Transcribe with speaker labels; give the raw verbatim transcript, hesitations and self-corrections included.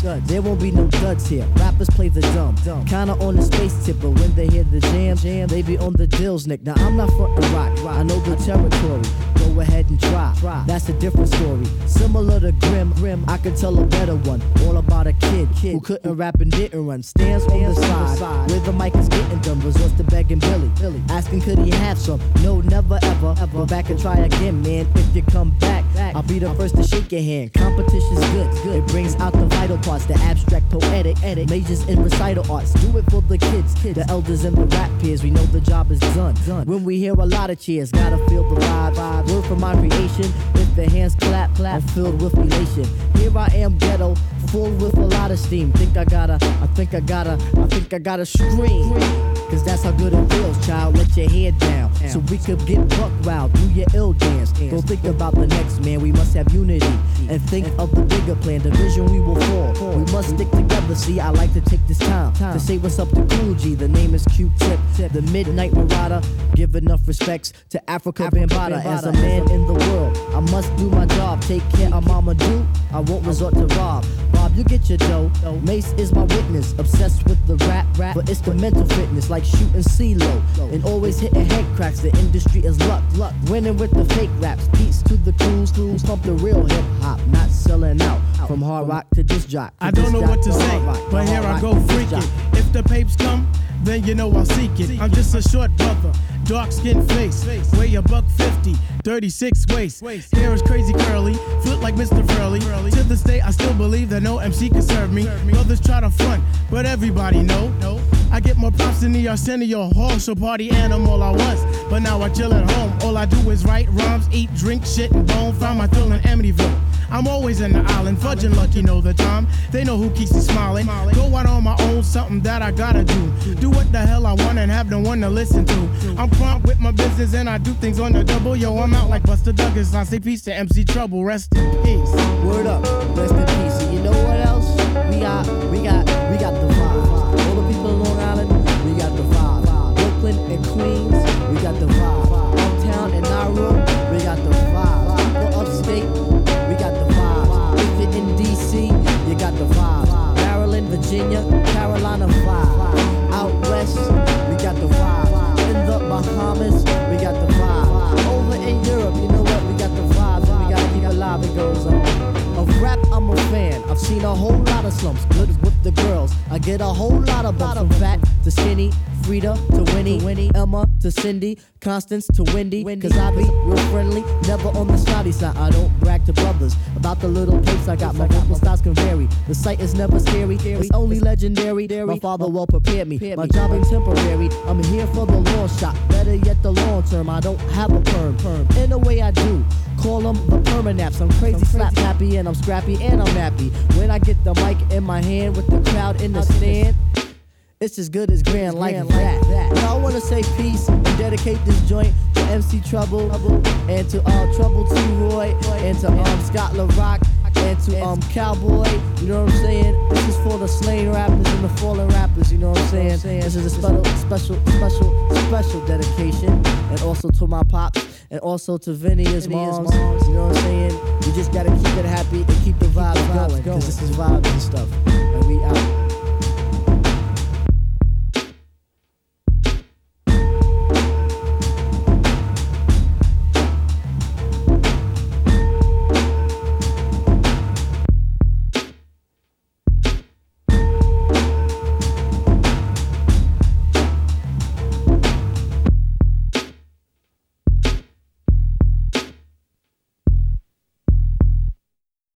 Speaker 1: There won't be no duds here. Rappers play the dumb. Kinda on the space tip, but when they hear the jam, jam, they be on the dills, Nick. Now I'm not frontin' rock. I know the territory. Go ahead and try. That's a different story. Similar to Grim, Grim, I could tell a better one. All about a kid, kid who couldn't rap and didn't run. Stands on the side where the mic is getting done. Resorts to begging Billy, Billy, asking could he have some? No, never ever. Go back and try again, man. If you come back, I'll be the first to shake your hand. Competition's good, good. It brings out the vital parts, the abstract, poetic, edit, majors in recital arts. Do it for the kids, kids, the elders and the rap peers. We know the job is done. done. When we hear a lot of cheers, gotta feel the vibe. vibe. Word from my creation. If the hands clap, clap, I'm filled with elation. Here I am, ghetto, full with a lot of steam. Think I gotta, I think I gotta, I think I gotta scream. Cause that's how good it feels, child. Let your head down so we could get buck wild. Do your ill dance. Don't think about the next man. We must have unity and think of the bigger plan. Division we will fall. We must stick together. See, I like to take this time to say what's up to Cool G. The name is Q-Tip, the Midnight Marauder. Give enough respects to Africa Bambaataa. As a man in the world, I must do my job. Take care of Mama Do. I won't resort to rob. Bob, you get your dough. Mace is my witness. Obsessed with the rap, rap, but it's the mental fitness. Like shooting C-Lo and always hitting head cracks. The industry is luck, luck. Winning with the fake raps. Peace to the crews who pump the real hip hop, not selling out. From hard rock to disc jock.
Speaker 2: I don't know what to say, but here I go freaking. If the papes come, then you know I'll seek it. I'm just a short brother, dark skin face, weigh a buck fifty, thirty-six waist. Hair is crazy curly, flip like Mister Furley. To this day, I still believe that no M C can serve me. Brothers try to front, but everybody know. I get more props than the Arsenio Hall, so party animal I was. But now I chill at home. All I do is write rhymes, eat, drink, shit, and bone. Find my thrill in Amityville. I'm always in the island, fudging lucky know the time. They know who keeps me smiling. Go out on my own, something that I gotta do. Do what the hell I want and have no one to listen to. I'm prompt with my business and I do things on the double. Yo, I'm out like Buster Douglas. I say peace to M C Trouble. Rest in peace.
Speaker 1: Word up, rest in peace. And you know what else? We got, we got, we got the vibe. All the people in Long Island, we got the vibe. Brooklyn and Queens, we got the vibe. Uptown and Nauru, we got the vibe. People upstate, we got the vibe. If you're in D C, you got the vibe. Maryland, Virginia, Carolina vibe. Out west, we got the vibe. In the Bahamas, we got the vibe. Over in Europe, you know what? We got the vibes and we gotta keep it live. It goes on. Of rap, I'm a fan. I've seen a whole lot of slumps. Good with the girls. I get a whole lot of bumps. From fat to skinny, Frida to Winnie, Winnie, Emma to Cindy, Constance to Wendy. Cause I be real friendly, never on the snotty side. I don't brag to brothers about the little tapes I got. My vocal styles can vary. The sight is never scary. It's only legendary. My father well prepared me. My job ain't temporary. I'm here for the long shot. Better yet the long term. I don't have a perm. perm. In a way I do. Call them the permanaps. I'm crazy, slap happy, and I'm scrappy, and I'm happy. When I get the mic in my hand with the crowd in the stand, it's as good as grand like that. that. Now I wanna say peace and dedicate this joint to M C Trouble and to uh, Trouble T. Roy and to um, Scott LaRock and to um Cowboy. You know what I'm saying? This is for the slain rappers and the fallen rappers. You know what I'm saying? This is a special, special, special, special dedication, and also to my pops. And also to Vinny, his moms, you know what I'm saying? We just gotta keep it happy and keep the vibes going, cause this is vibes and stuff. And we out.